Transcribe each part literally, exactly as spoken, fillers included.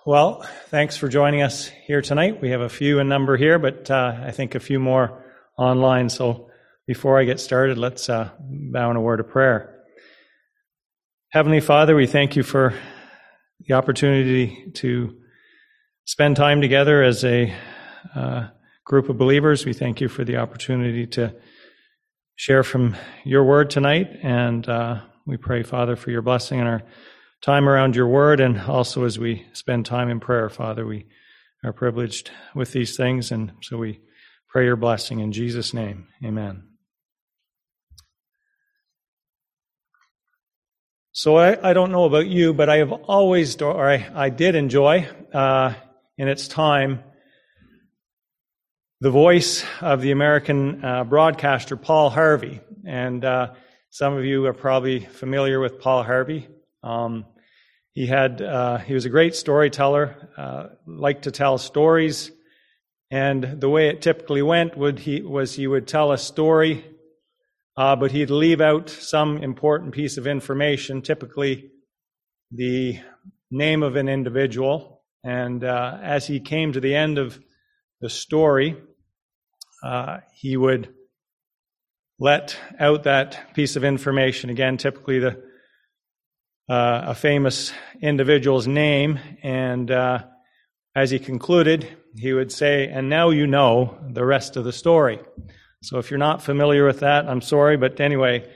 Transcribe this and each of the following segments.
Well, thanks for joining us here tonight. We have a few in number here, but uh, I think a few more online. So before I get started, let's uh, bow in a word of prayer. Heavenly Father, we thank you for the opportunity to spend time together as a uh, group of believers. We thank you for the opportunity to share from your word tonight, and uh, we pray, Father, for your blessing in our time around your word, and also as we spend time in prayer, Father, we are privileged with these things, and so we pray your blessing in Jesus' name. Amen. So I, I don't know about you, but I have always, or I, I did enjoy uh, in its time, the voice of the American uh, broadcaster Paul Harvey. And uh, some of you are probably familiar with Paul Harvey. Um, he had uh, he was a great storyteller, uh, liked to tell stories, and the way it typically went would he was he would tell a story, uh, but he'd leave out some important piece of information, typically the name of an individual. And uh, as he came to the end of the story, uh, he would let out that piece of information, again, typically the uh, a famous individual's name, and uh, as he concluded, he would say, "And now you know the rest of the story." So if you're not familiar with that, I'm sorry, but anyway,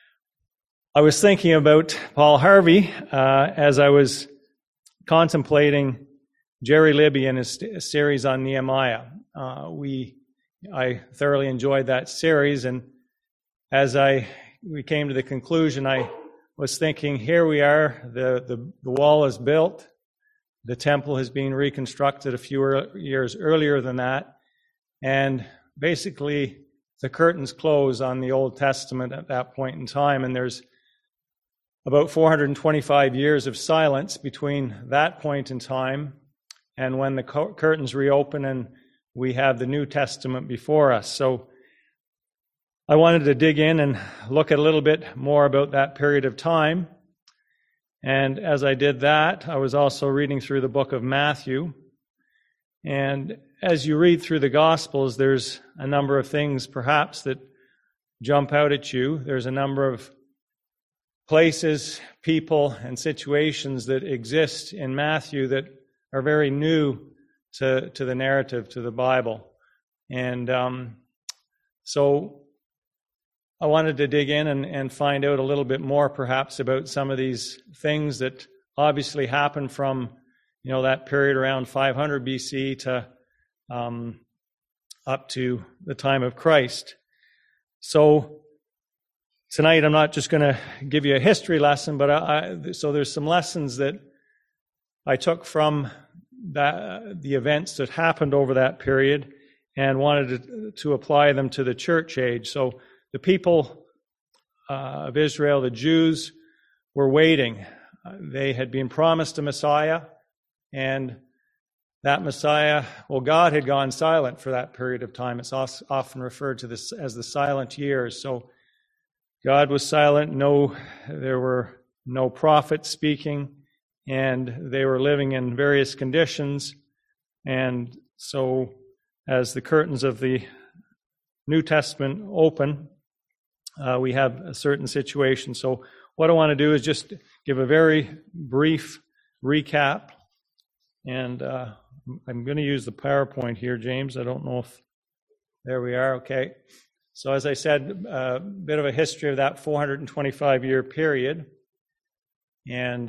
I was thinking about Paul Harvey uh, as I was contemplating Jerry Libby and his st- series on Nehemiah. Uh, we, I thoroughly enjoyed that series, and as I we came to the conclusion, I was thinking, here we are, the, the, the wall is built, the temple has been reconstructed a few er, years earlier than that, and basically the curtains close on the Old Testament at that point in time, and there's about four hundred twenty-five years of silence between that point in time and when the co- curtains reopen and we have the New Testament before us. So I wanted to dig in and look at a little bit more about that period of time. And as I did that, I was also reading through the book of Matthew. And as you read through the Gospels, there's a number of things perhaps that jump out at you. There's a number of places, people, and situations that exist in Matthew that are very new to, to the narrative, to the Bible. And um, so I wanted to dig in and, and find out a little bit more perhaps about some of these things that obviously happened from, you know, that period around five hundred B C to um, up to the time of Christ. So tonight I'm not just going to give you a history lesson, but I, I, so there's some lessons that I took from that, the events that happened over that period, and wanted to, to apply them to the church age. So the people uh, of Israel, the Jews, were waiting. Uh, they had been promised a Messiah, and that Messiah, well, God had gone silent for that period of time. It's often referred to this as the silent years. So God was silent. No, there were no prophets speaking, and they were living in various conditions. And so as the curtains of the New Testament open, Uh, we have a certain situation. So what I want to do is just give a very brief recap. And uh, I'm going to use the PowerPoint here, James. I don't know if... There we are. Okay. So as I said, a bit of a history of that four hundred twenty-five year period. And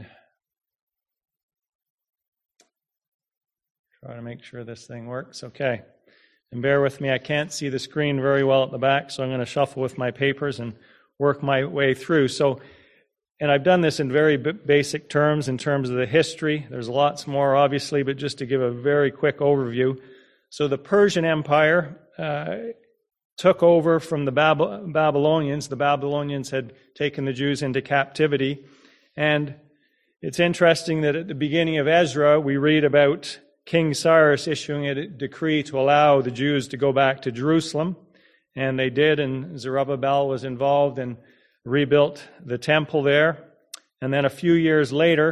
try to make sure this thing works. Okay. And bear with me, I can't see the screen very well at the back, so I'm going to shuffle with my papers and work my way through. So, and I've done this in very b- basic terms, in terms of the history. There's lots more, obviously, but just to give a very quick overview. So the Persian Empire uh, took over from the Bab- Babylonians. The Babylonians had taken the Jews into captivity. And it's interesting that at the beginning of Ezra, we read about King Cyrus issuing a decree to allow the Jews to go back to Jerusalem, and they did, and Zerubbabel was involved and rebuilt the temple there. And then a few years later,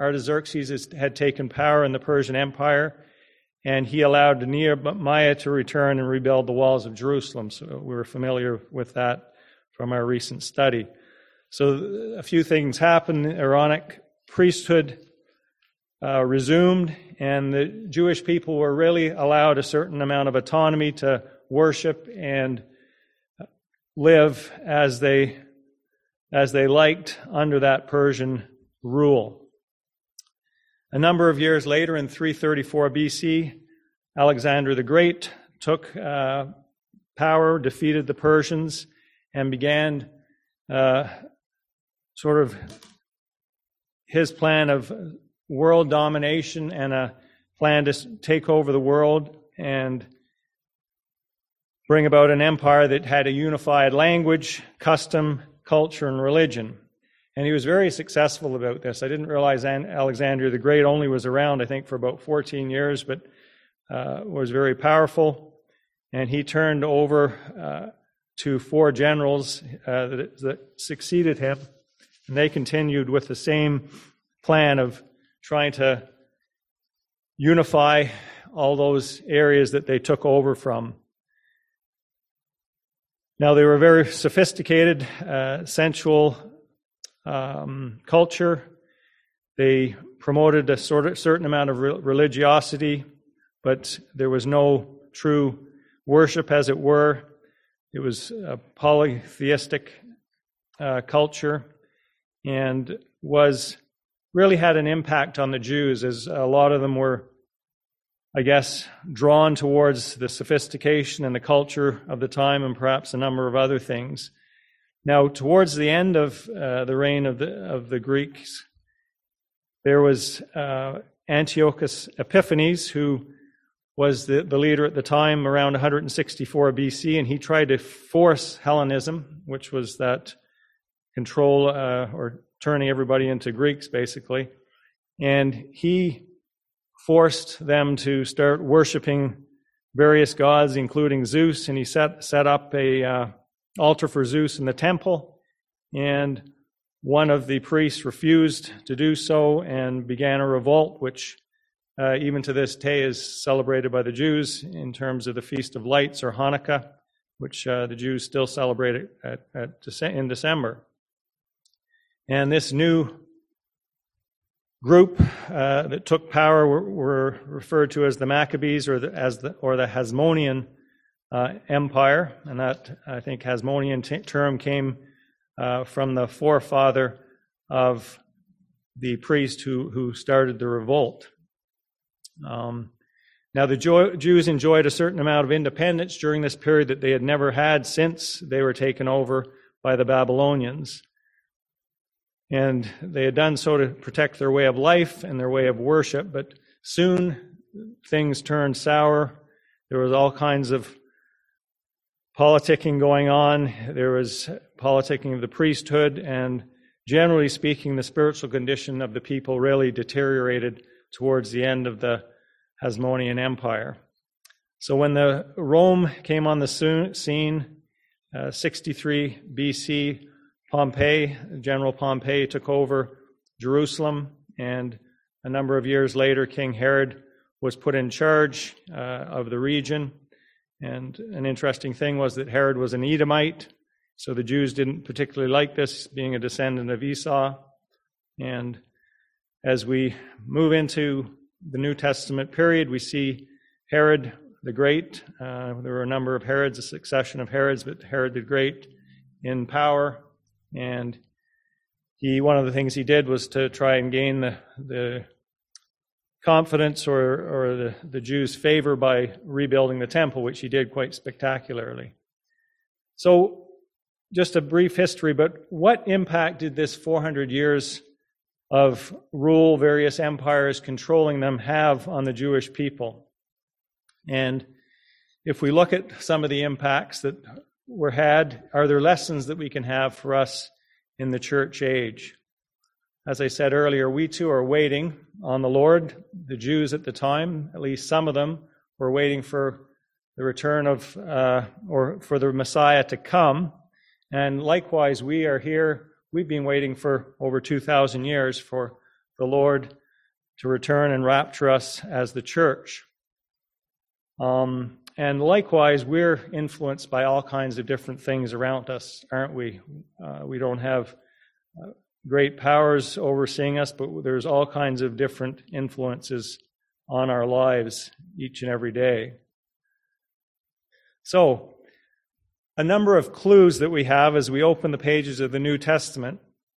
Artaxerxes had taken power in the Persian Empire, and he allowed Nehemiah to return and rebuild the walls of Jerusalem. So we were familiar with that from our recent study. So a few things happened. Aaronic priesthood uh, resumed, and the Jewish people were really allowed a certain amount of autonomy to worship and live as they as they liked under that Persian rule. A number of years later, in three thirty-four B C, Alexander the Great took uh, power, defeated the Persians, and began uh, sort of his plan of world domination and a plan to take over the world and bring about an empire that had a unified language, custom, culture, and religion. And he was very successful about this. I didn't realize Alexander the Great only was around, I think, for about fourteen years, but uh, was very powerful. And he turned over uh, to four generals uh, that, that succeeded him. And they continued with the same plan of trying to unify all those areas that they took over from. Now, they were very sophisticated, uh, sensual um, culture. They promoted a sort of certain amount of re- religiosity, but there was no true worship, as it were. It was a polytheistic uh, culture, and was really had an impact on the Jews, as a lot of them were, I guess, drawn towards the sophistication and the culture of the time, and perhaps a number of other things. Now, towards the end of uh, the reign of the of the Greeks, there was uh, Antiochus Epiphanes, who was the, the leader at the time, around one sixty-four B C, and he tried to force Hellenism, which was that control uh, or turning everybody into Greeks, basically. And he forced them to start worshiping various gods, including Zeus, and he set set up a uh, altar for Zeus in the temple, and one of the priests refused to do so and began a revolt, which uh, even to this day is celebrated by the Jews in terms of the Feast of Lights, or Hanukkah, which uh, the Jews still celebrate at, at, in December. And this new group uh, that took power were, were referred to as the Maccabees, or the, as the or the Hasmonean uh, Empire, and that, I think, Hasmonean t- term came uh, from the forefather of the priest who who started the revolt. Um, now, the jo- Jews enjoyed a certain amount of independence during this period that they had never had since they were taken over by the Babylonians. And they had done so to protect their way of life and their way of worship, but soon things turned sour. There was all kinds of politicking going on. There was politicking of the priesthood, and generally speaking, the spiritual condition of the people really deteriorated towards the end of the Hasmonean Empire. So when the Rome came on the scene, uh, sixty-three B C, Pompey, General Pompey, took over Jerusalem, and a number of years later, King Herod was put in charge uh, of the region. And an interesting thing was that Herod was an Edomite, so the Jews didn't particularly like this, being a descendant of Esau. And as we move into the New Testament period, we see Herod the Great. Uh, there were a number of Herods, a succession of Herods, but Herod the Great in power. And he, one of the things he did was to try and gain the, the confidence or, or the, the Jews' favor by rebuilding the temple, which he did quite spectacularly. So, just a brief history, but what impact did this four hundred years of rule, various empires controlling them, have on the Jewish people? And if we look at some of the impacts that were had, are there lessons that we can have for us in the church age? As I said earlier, we too are waiting on the Lord. The Jews at the time, at least some of them, were waiting for the return of, uh, or for the Messiah to come. And likewise, we are here. We've been waiting for over two thousand years for the Lord to return and rapture us as the church. Um, and likewise, we're influenced by all kinds of different things around us, aren't we? Uh, we don't have uh, great powers overseeing us, but there's all kinds of different influences on our lives each and every day. So, a number of clues that we have as we open the pages of the New Testament.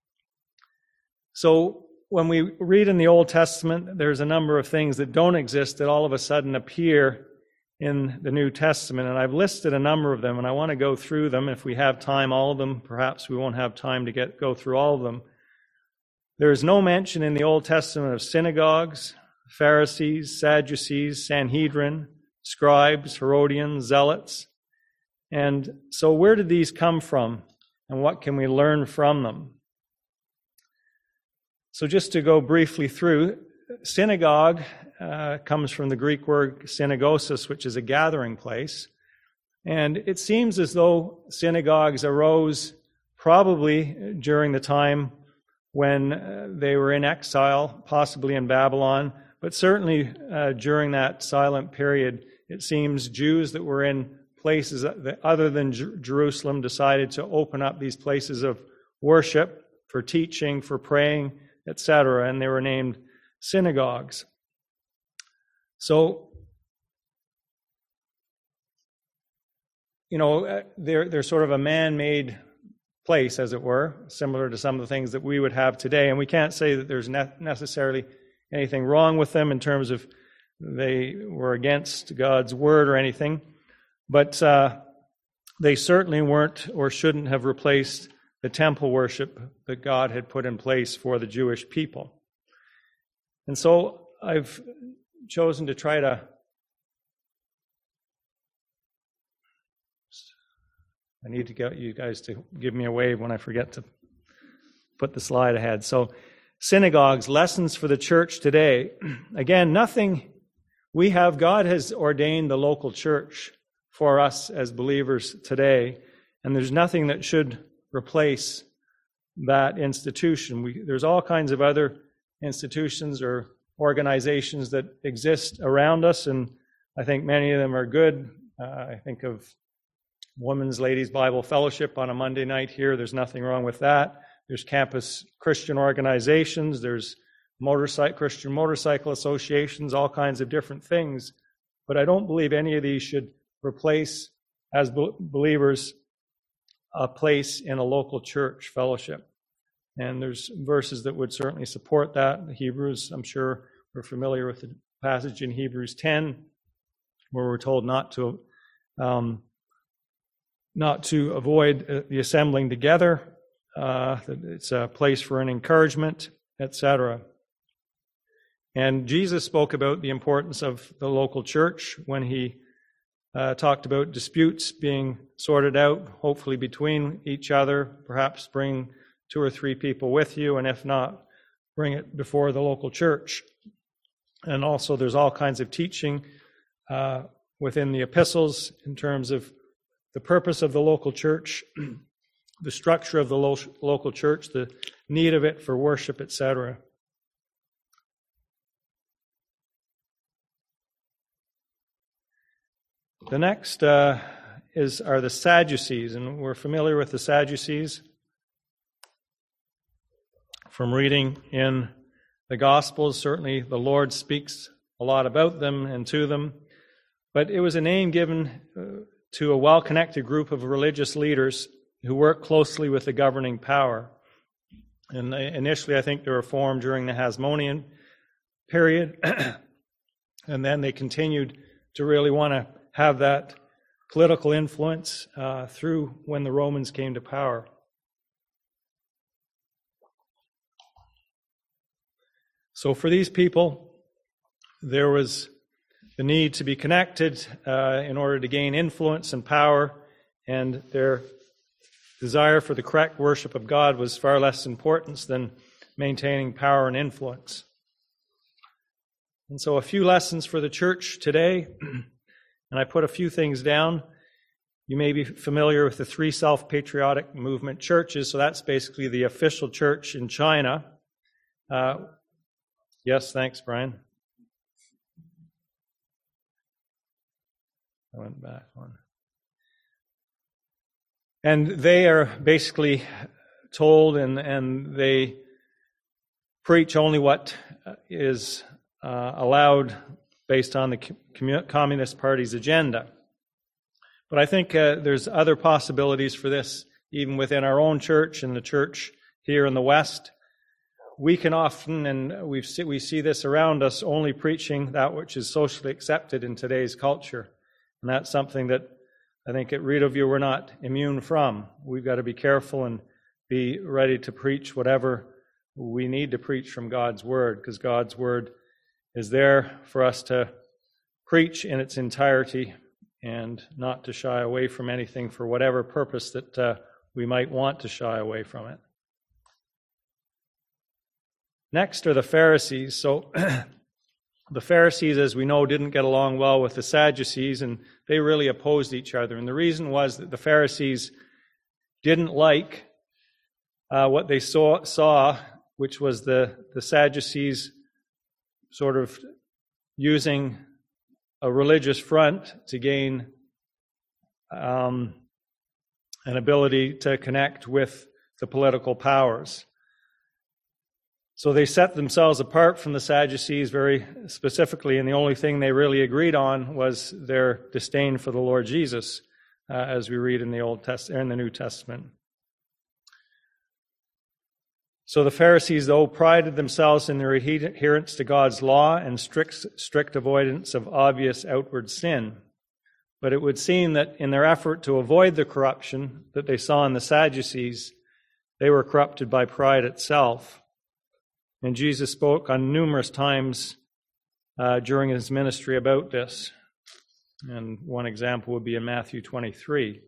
So, when we read in the Old Testament, there's a number of things that don't exist that all of a sudden appear in the New Testament, and I've listed a number of them, and I want to go through them. If we have time, all of them. Perhaps we won't have time to get go through all of them. There is no mention in the Old Testament of synagogues, Pharisees, Sadducees, Sanhedrin, scribes, Herodians, zealots. And so where did these come from, and what can we learn from them? So just to go briefly through, synagogue uh, comes from the Greek word synagosis, which is a gathering place. And it seems as though synagogues arose probably during the time when uh, they were in exile, possibly in Babylon, but certainly uh, during that silent period, it seems Jews that were in places that, other than Jer- Jerusalem decided to open up these places of worship for teaching, for praying, et cetera, and they were named synagogues. So, you know, they're, they're sort of a man-made place, as it were, similar to some of the things that we would have today. And we can't say that there's ne- necessarily anything wrong with them in terms of they were against God's word or anything. But uh, they certainly weren't or shouldn't have replaced the temple worship that God had put in place for the Jewish people. And so I've chosen to try to I need to get you guys to give me a wave when I forget to put the slide ahead. So, synagogues, lessons for the church today. Again, nothing we have, God has ordained the local church for us as believers today, and there's nothing that should replace that institution. We, there's all kinds of other institutions or organizations that exist around us, and I think many of them are good. Uh, I think of Women's Ladies Bible Fellowship on a Monday night here. There's nothing wrong with that. There's campus Christian organizations. There's motorcycle Christian motorcycle associations, all kinds of different things. But I don't believe any of these should replace, as believers, a place in a local church fellowship. And there's verses that would certainly support that. The Hebrews, I'm sure we're familiar with the passage in Hebrews ten, where we're told not to um, not to avoid the assembling together. Uh, that it's a place for an encouragement, et cetera. And Jesus spoke about the importance of the local church when he uh, talked about disputes being sorted out, hopefully between each other. Perhaps bring two or three people with you, and if not, bring it before the local church. And also there's all kinds of teaching uh, within the epistles in terms of the purpose of the local church, the structure of the lo- local church, the need of it for worship, et cetera. The next uh, is are the Sadducees, and we're familiar with the Sadducees from reading in the Gospels. Certainly the Lord speaks a lot about them and to them, but it was a name given uh, to a well-connected group of religious leaders who worked closely with the governing power. And initially, I think they were formed during the Hasmonean period, and then they continued to really want to have that political influence uh, through when the Romans came to power. So for these people, there was the need to be connected uh, in order to gain influence and power, and their desire for the correct worship of God was far less important than maintaining power and influence. And so a few lessons for the church today, and I put a few things down. You may be familiar with the three self-patriotic movement churches, so that's basically the official church in China. Uh, Yes, thanks, Brian. I went back one. And they are basically told, and, and they preach only what is uh, allowed based on the commun- Communist Party's agenda. But I think uh, there's other possibilities for this, even within our own church and the church here in the West. We can often, and we've see, we see this around us, only preaching that which is socially accepted in today's culture. And that's something that I think at Reed of You we're not immune from. We've got to be careful and be ready to preach whatever we need to preach from God's Word, because God's Word is there for us to preach in its entirety and not to shy away from anything for whatever purpose that uh, we might want to shy away from it. Next are the Pharisees. So the Pharisees, as we know, didn't get along well with the Sadducees, and they really opposed each other. And the reason was that the Pharisees didn't like uh, what they saw, saw, which was the, the Sadducees sort of using a religious front to gain um, an ability to connect with the political powers. So they set themselves apart from the Sadducees very specifically, and the only thing they really agreed on was their disdain for the Lord Jesus, uh, as we read in the Old Testament, in the New Testament. So the Pharisees, though, prided themselves in their adherence to God's law and strict, strict avoidance of obvious outward sin. But it would seem that in their effort to avoid the corruption that they saw in the Sadducees, they were corrupted by pride itself. And Jesus spoke on numerous times uh, during his ministry about this. And one example would be in Matthew twenty-three.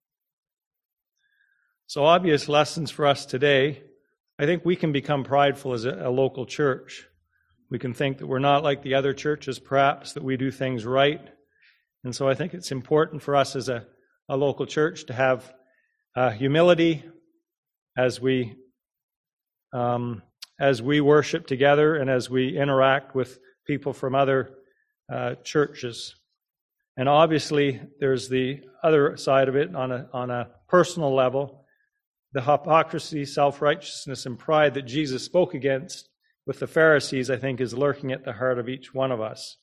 So obvious lessons for us today. I think we can become prideful as a, a local church. We can think that we're not like the other churches, perhaps, that we do things right. And so I think it's important for us as a, a local church to have uh, humility as we um, as we worship together and as we interact with people from other uh, churches. And obviously, there's the other side of it on a on a personal level. The hypocrisy, self-righteousness, and pride that Jesus spoke against with the Pharisees, I think, is lurking at the heart of each one of us.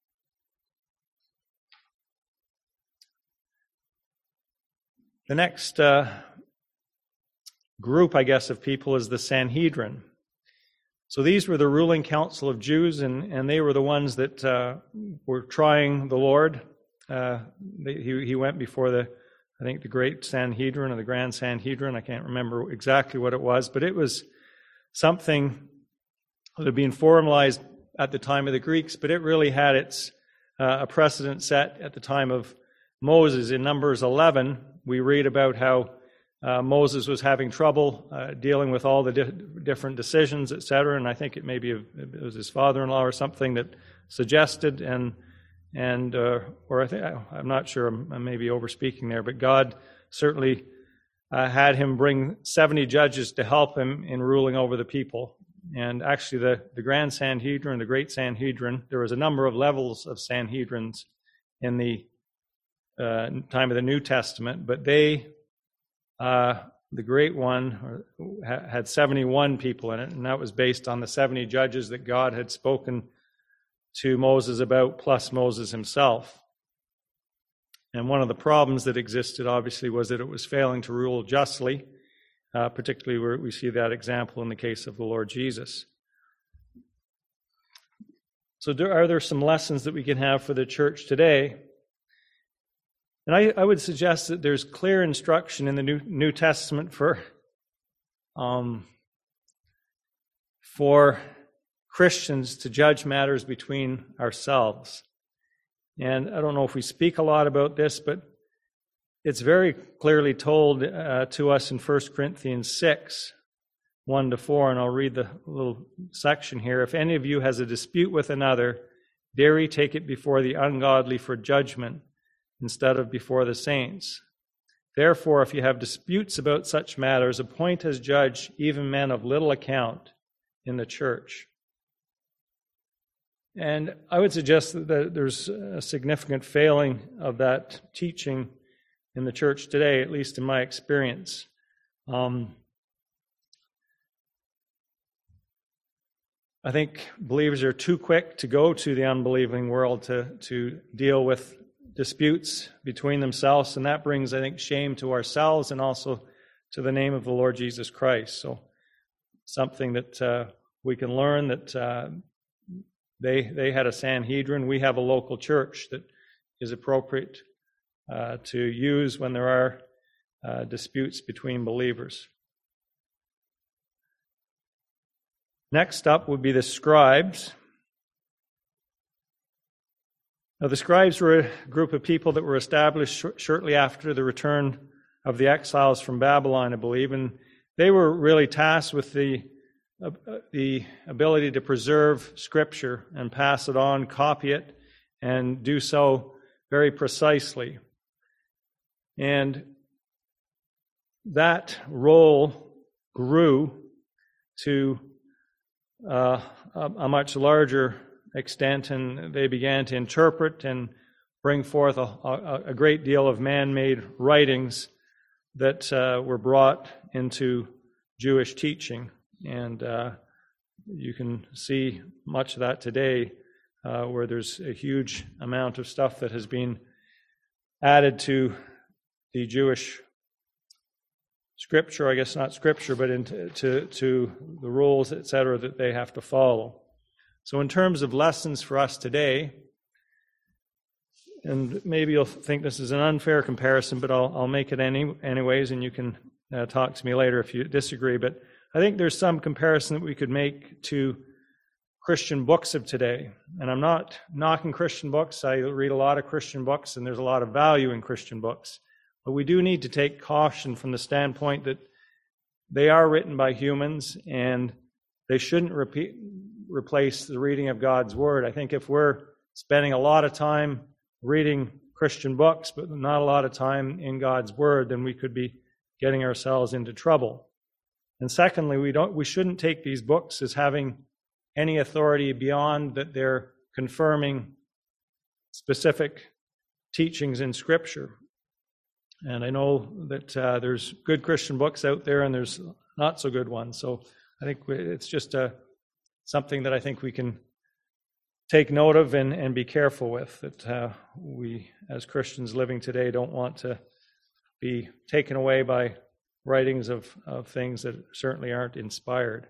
The next uh, group, I guess, of people is the Sanhedrin. So these were the ruling council of Jews, and, and they were the ones that uh, were trying the Lord. Uh, they, he, he went before the I think the Great Sanhedrin or the Grand Sanhedrin, I can't remember exactly what it was, but it was something that had been formalized at the time of the Greeks, but it really had its uh, a precedent set at the time of Moses. In Numbers eleven, we read about how uh, Moses was having trouble uh, dealing with all the di- different decisions, et cetera, and I think it maybe it was his father-in-law or something that suggested, and And, uh, or I think, I'm not sure, I'm, I'm maybe overspeaking there, but God certainly uh, had him bring seventy judges to help him in ruling over the people. And actually the, the Grand Sanhedrin, the Great Sanhedrin, there was a number of levels of Sanhedrins in the uh, time of the New Testament, but they, uh, the Great One, had seventy-one people in it, and that was based on the seventy judges that God had spoken to Moses about, plus Moses himself. And one of the problems that existed, obviously, was that it was failing to rule justly, uh, particularly where we see that example in the case of the Lord Jesus. So there, are there some lessons that we can have for the church today? And I, I would suggest that there's clear instruction in the New, New Testament for, um, for Christians to judge matters between ourselves. And I don't know if we speak a lot about this, but it's very clearly told uh, to us in First Corinthians six, one to four, and I'll read the little section here. If any of you has a dispute with another, dare he take it before the ungodly for judgment instead of before the saints. Therefore, if you have disputes about such matters, appoint as judge even men of little account in the church. And I would suggest that there's a significant failing of that teaching in the church today, at least in my experience. Um, I think believers are too quick to go to the unbelieving world to, to deal with disputes between themselves, and that brings, I think, shame to ourselves and also to the name of the Lord Jesus Christ. So something that uh, we can learn that uh, they they had a Sanhedrin. We have a local church that is appropriate uh, to use when there are uh, disputes between believers. Next up would be the scribes. Now, the scribes were a group of people that were established sh- shortly after the return of the exiles from Babylon, I believe, and they were really tasked with the uh, the ability to preserve Scripture and pass it on, copy it, and do so very precisely. And that role grew to uh, a, a much larger extent, and they began to interpret and bring forth a, a, a great deal of man-made writings that uh, were brought into Jewish teaching. And uh, you can see much of that today, uh, where there's a huge amount of stuff that has been added to the Jewish scripture, I guess not scripture, but into to, to the rules, et cetera, that they have to follow. So in terms of lessons for us today, and maybe you'll think this is an unfair comparison, but I'll, I'll make it any, anyways, and you can uh, talk to me later if you disagree. But I think there's some comparison that we could make to Christian books of today. And I'm not knocking Christian books. I read a lot of Christian books, and there's a lot of value in Christian books. But we do need to take caution from the standpoint that they are written by humans, and they shouldn't repeat, replace the reading of God's Word. I think if we're spending a lot of time reading Christian books, but not a lot of time in God's Word, then we could be getting ourselves into trouble. And secondly, we don't we shouldn't take these books as having any authority beyond that they're confirming specific teachings in Scripture. And I know that uh, there's good Christian books out there, and there's not so good ones. So I think it's just a, something that I think we can take note of and, and be careful with, that uh, we, as Christians living today, don't want to be taken away by writings of, of things that certainly aren't inspired.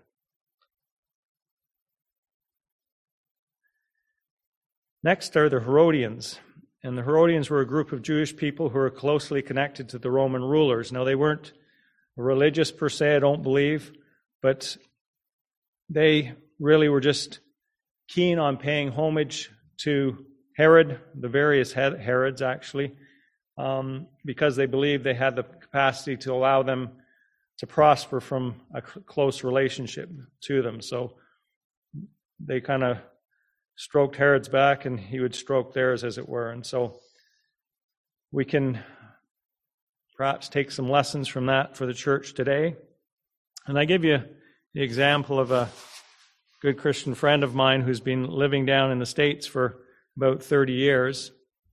Next are the Herodians. And the Herodians were a group of Jewish people who were closely connected to the Roman rulers. Now, they weren't religious per se, I don't believe, but they really were just keen on paying homage to Herod, the various Herods actually, um, because they believed they had the capacity to allow them to prosper from a close relationship to them. So they kind of stroked Herod's back, and he would stroke theirs, as it were. And so we can perhaps take some lessons from that for the church today. And I give you the example of a good Christian friend of mine who's been living down in the States for about thirty years.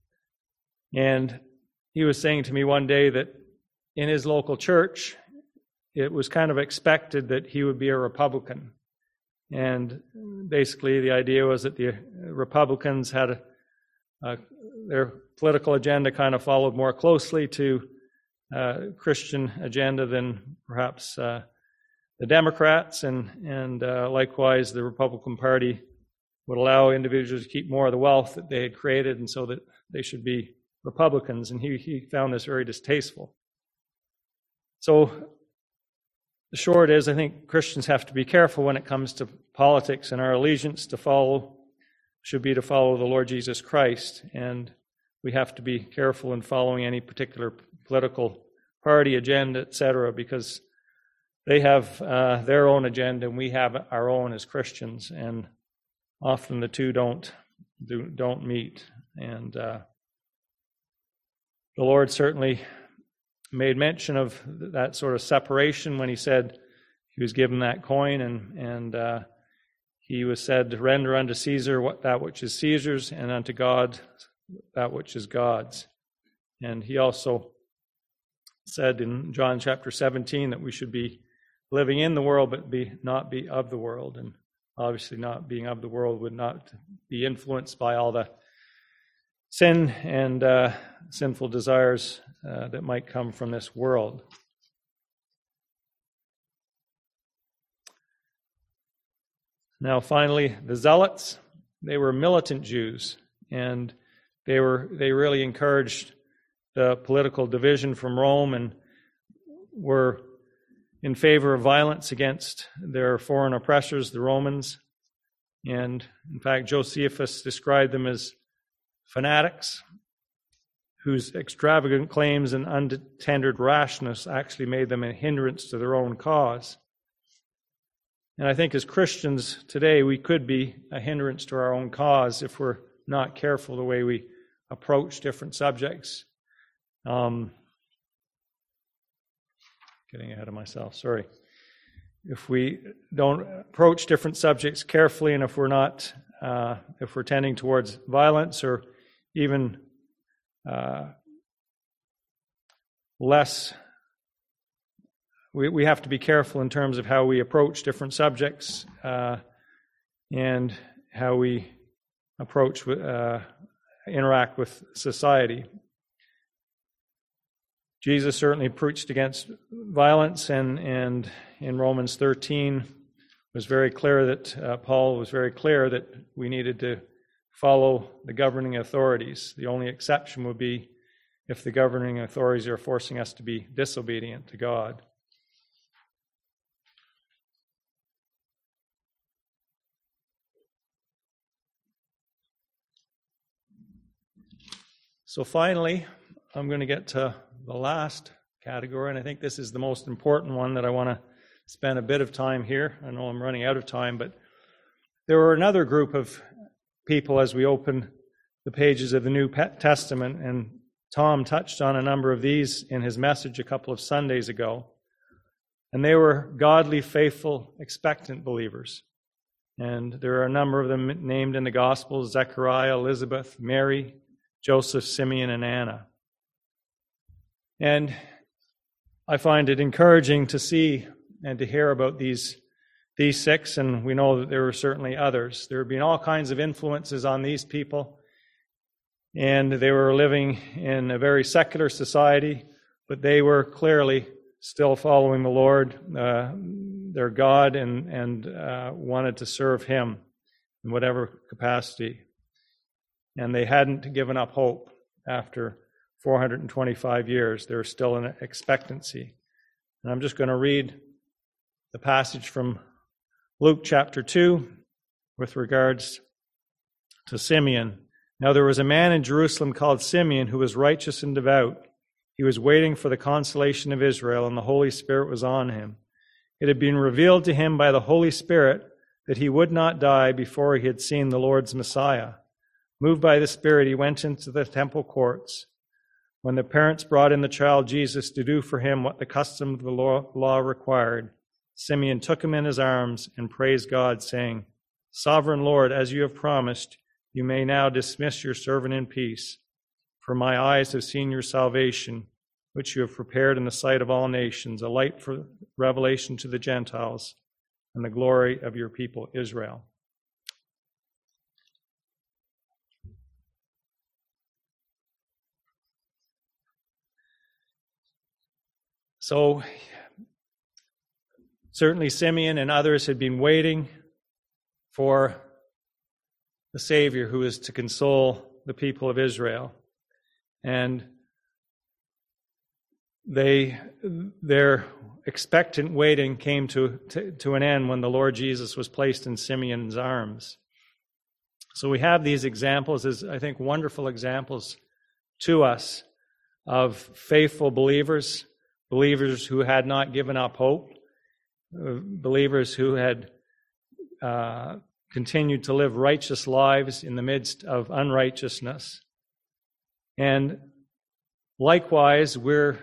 And he was saying to me one day that in his local church, it was kind of expected that he would be a Republican. And basically the idea was that the Republicans had a, a, their political agenda kind of followed more closely to uh, Christian agenda than perhaps uh, the Democrats, and, and uh, likewise the Republican Party would allow individuals to keep more of the wealth that they had created, and so that they should be Republicans. And he, he found this very distasteful. So the short is, I think Christians have to be careful when it comes to politics, and our allegiance to follow should be to follow the Lord Jesus Christ. And we have to be careful in following any particular political party agenda, et cetera, because they have uh, their own agenda and we have our own as Christians, and often the two don't do, don't meet. And uh, the Lord certainly made mention of that sort of separation when he said he was given that coin, and and uh, he was said to render unto Caesar what, that which is Caesar's, and unto God that which is God's. And he also said in John chapter seventeen that we should be living in the world, but be not be of the world. And obviously not being of the world would not be influenced by all the sin and uh, sinful desires uh, that might come from this world. Now, finally, the Zealots, they were militant Jews, and they were they really encouraged the political division from Rome and were in favor of violence against their foreign oppressors, the Romans. And in fact, Josephus described them as fanatics whose extravagant claims and untendered rashness actually made them a hindrance to their own cause. And I think as Christians today, we could be a hindrance to our own cause if we're not careful the way we approach different subjects. Um, getting ahead of myself, sorry. If we don't approach different subjects carefully, and if we're not, uh, if we're tending towards violence or even uh, less, we, we have to be careful in terms of how we approach different subjects uh, and how we approach, uh, interact with society. Jesus certainly preached against violence, and, and in Romans thirteen was very clear that uh, Paul was very clear that we needed to follow the governing authorities. The only exception would be if the governing authorities are forcing us to be disobedient to God. So finally, I'm going to get to the last category, and I think this is the most important one that I want to spend a bit of time here. I know I'm running out of time, but there were another group of people as we open the pages of the New Testament, and Tom touched on a number of these in his message a couple of Sundays ago. And they were godly, faithful, expectant believers. And there are a number of them named in the Gospels: Zechariah, Elizabeth, Mary, Joseph, Simeon, and Anna. And I find it encouraging to see and to hear about these, these six, and we know that there were certainly others. There have been all kinds of influences on these people, and they were living in a very secular society, but they were clearly still following the Lord, uh, their God, and, and uh, wanted to serve Him in whatever capacity. And they hadn't given up hope after four hundred twenty-five years. They were still in expectancy. And I'm just going to read the passage from Luke chapter two with regards to Simeon. Now there was a man in Jerusalem called Simeon who was righteous and devout. He was waiting for the consolation of Israel, and the Holy Spirit was on him. It had been revealed to him by the Holy Spirit that he would not die before he had seen the Lord's Messiah. Moved by the Spirit, he went into the temple courts. When the parents brought in the child Jesus to do for him what the custom of the law, law required, Simeon took him in his arms and praised God, saying, "Sovereign Lord, as you have promised, you may now dismiss your servant in peace. For my eyes have seen your salvation, which you have prepared in the sight of all nations, a light for revelation to the Gentiles, and the glory of your people Israel." So, certainly Simeon and others had been waiting for the Savior who is to console the people of Israel. And they, their expectant waiting came to, to, to an end when the Lord Jesus was placed in Simeon's arms. So we have these examples, as I think wonderful examples to us of faithful believers, believers who had not given up hope, believers who had uh, continued to live righteous lives in the midst of unrighteousness. And likewise, we're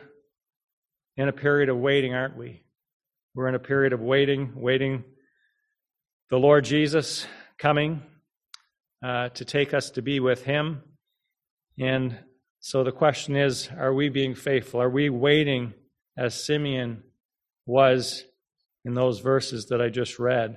in a period of waiting, aren't we? We're in a period of waiting, waiting the Lord Jesus coming uh, to take us to be with him. And so the question is, are we being faithful? Are we waiting as Simeon was in those verses that I just read?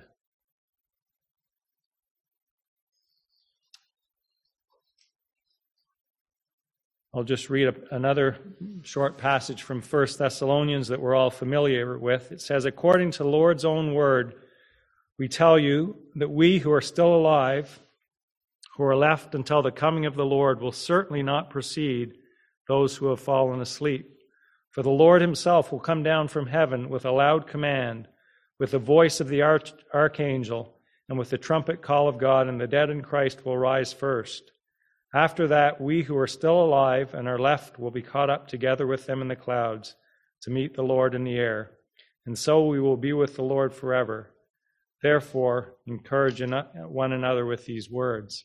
I'll just read a, another short passage from First Thessalonians that we're all familiar with. It says, according to the Lord's own word, we tell you that we who are still alive, who are left until the coming of the Lord, will certainly not precede those who have fallen asleep. For the Lord himself will come down from heaven with a loud command, with the voice of the arch- archangel, and with the trumpet call of God, and the dead in Christ will rise first. After that, we who are still alive and are left will be caught up together with them in the clouds to meet the Lord in the air. And so we will be with the Lord forever. Therefore, encourage one another with these words.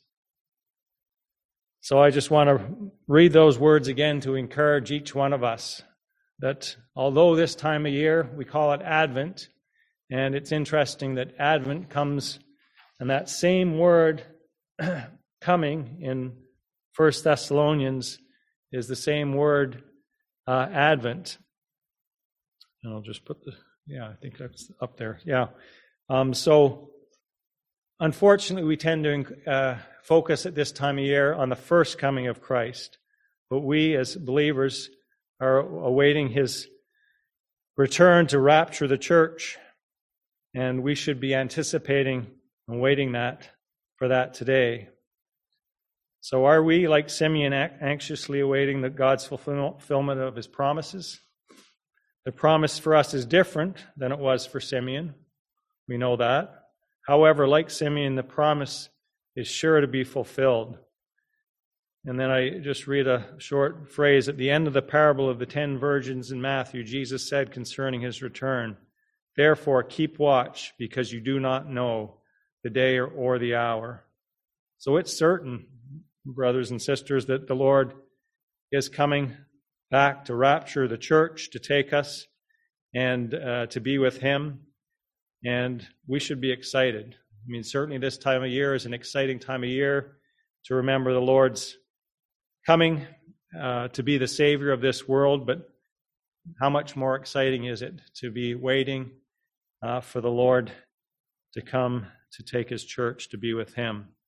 So I just want to read those words again to encourage each one of us that although this time of year we call it Advent, and it's interesting that Advent comes, and that same word coming in First Thessalonians is the same word, uh, Advent. And I'll just put the, yeah, I think that's up there. Yeah. Um, so, unfortunately, we tend to uh, focus at this time of year on the first coming of Christ. But we, as believers, are awaiting his return to rapture the church. And we should be anticipating and waiting that for that today. So are we, like Simeon, anxiously awaiting the God's fulfillment of his promises? The promise for us is different than it was for Simeon. We know that. However, like Simeon, the promise is sure to be fulfilled. And then I just read a short phrase. At the end of the parable of the ten virgins in Matthew, Jesus said concerning his return, therefore keep watch, because you do not know the day or, or the hour. So it's certain, brothers and sisters, that the Lord is coming back to rapture the church, to take us and uh, to be with him. And we should be excited. I mean, certainly this time of year is an exciting time of year to remember the Lord's coming uh, to be the Savior of this world. But how much more exciting is it to be waiting uh, for the Lord to come to take his church to be with him?